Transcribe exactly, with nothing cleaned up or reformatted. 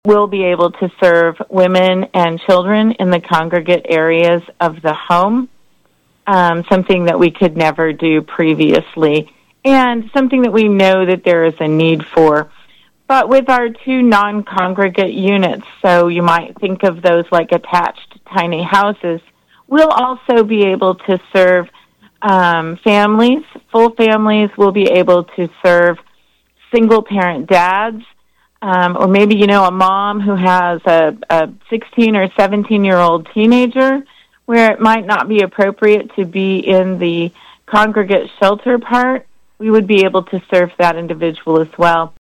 we'll be able to serve women and children in the congregate areas of the home, um, something that we could never do previously, and something that we know that there is a need for. But with our two non-congregate units, so you might think of those like attached tiny houses, we'll also be able to serve um, families, full families. We'll be able to serve single-parent dads, um, or maybe, you know, a mom who has a, a sixteen or seventeen-year-old teenager where it might not be appropriate to be in the congregate shelter part. We would be able to serve that individual as well.